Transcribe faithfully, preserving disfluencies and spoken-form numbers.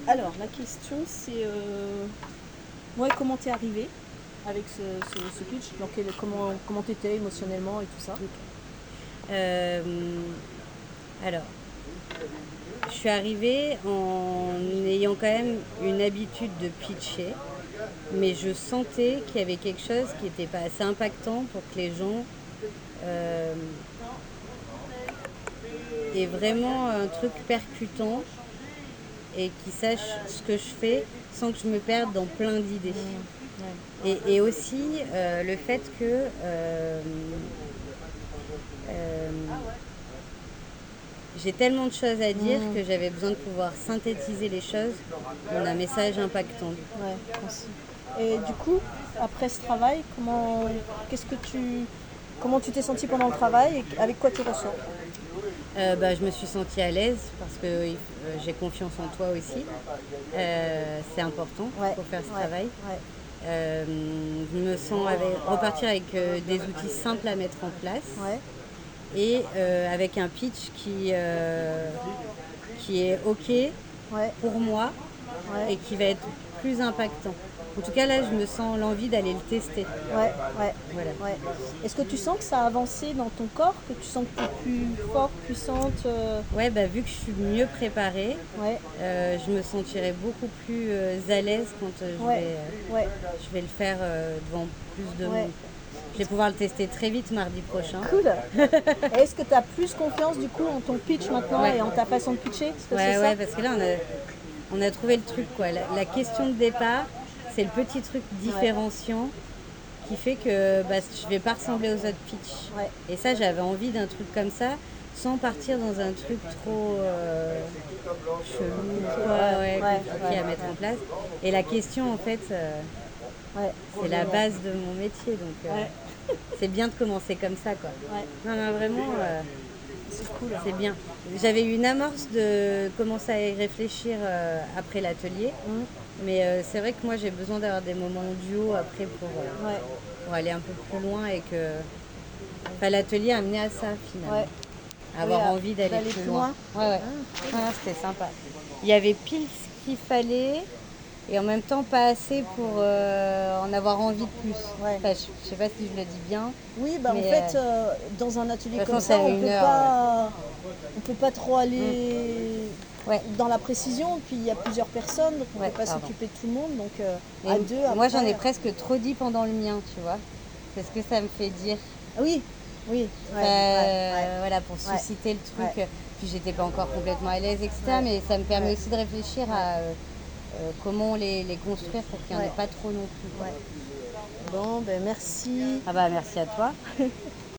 Alors, la question c'est euh, ouais, comment t'es arrivé avec ce, ce, ce pitch, dans quel, comment, comment t'étais émotionnellement et tout ça. Euh, alors, je suis arrivée en ayant quand même une habitude de pitcher, mais je sentais qu'il y avait quelque chose qui n'était pas assez impactant pour que les gens euh, aient vraiment un truc percutant et qu'ils sachent ce que je fais sans que je me perde dans plein d'idées. Mmh, ouais. Et, et aussi euh, le fait que euh, euh, j'ai tellement de choses à dire Mmh, que j'avais besoin de pouvoir synthétiser les choses en un message impactant. ouais, aussi. Et du coup, après ce travail, comment, qu'est-ce que tu, comment tu t'es senti pendant le travail et avec quoi tu ressors? Euh, bah, je me suis sentie à l'aise parce que euh, j'ai confiance en toi aussi. Euh, c'est important Ouais, pour faire ce ouais, travail. ouais, Euh, je me sens avec, repartir avec euh, des outils simples à mettre en place ouais, et euh, avec un pitch qui, euh, qui est OK ouais, pour moi ouais, et qui va être plus impactant. En tout cas, là, je me sens l'envie d'aller le tester. ouais, ouais, Voilà. ouais. Est-ce que tu sens que ça a avancé dans ton corps, que tu sens que tu es plus forte, puissante euh, Ouais, bah, vu que je suis mieux préparée, Ouais, euh, je me sentirai beaucoup plus euh, à l'aise quand euh, je, ouais, vais, euh, ouais, je vais le faire euh, devant plus de ouais. monde. Je vais pouvoir le tester très vite mardi prochain. Cool. Et est-ce que tu as plus confiance du coup en ton pitch maintenant Ouais, et en ta façon de pitcher? Est-ce que c'est ouais, ça? ouais, parce que là, on a, on a trouvé le truc, quoi. La, la question de départ, c'est le petit truc Ouais, différenciant qui fait que bah, je vais pas ressembler aux autres pitch. ouais. Et ça, j'avais envie d'un truc comme ça, sans partir dans un truc trop euh, chelou, Compliqué. quoi, Ouais, ouais, ouais, compliqué ouais, à mettre en ouais. place. Et la question, en fait, euh, Ouais, c'est la génial. base de mon métier, donc euh, Ouais, c'est bien de commencer comme ça, quoi. ouais, Non, non, vraiment, euh, c'est cool. c'est bien. J'avais eu une amorce de commencer à y réfléchir euh, après l'atelier, Mm, mais euh, c'est vrai que moi, j'ai besoin d'avoir des moments duo après pour, euh, ouais, pour aller un peu plus loin et que enfin, l'atelier a amené à ça, finalement. ouais. Oui, Avoir à- envie d'aller d'aller plus plus loin. loin. Ouais, ouais. Ah, Non, non, c'était sympa. Il y avait pile ce qu'il fallait et en même temps pas assez pour euh, en avoir envie de plus. ouais. Enfin, je, je sais pas si je le dis bien, Oui, bah en mais euh, fait, euh, dans un de atelier toute comme façon, c'est ça, à on une peut heure. pas, on peut pas trop Ouais. aller Mm. Ouais, dans la précision. Puis il y a plusieurs personnes, donc on ouais, peut pas pardon. s'occuper de tout le monde. Donc euh, Et à deux moi, j'en ai après. presque trop dit pendant le mien, tu vois. C'est ce que ça me fait dire. Ah oui, oui, ouais, ouais, ouais, Euh, voilà, pour ouais, susciter le ouais, truc. Puis j'étais pas encore complètement à l'aise, et cetera. ouais, Mais ça me permet ouais, aussi de réfléchir ouais, à euh, euh, comment les, les construire pour qu'il n'y en ouais, ait pas trop non plus, quoi. ouais. Bon, ben merci. Ah bah merci à toi.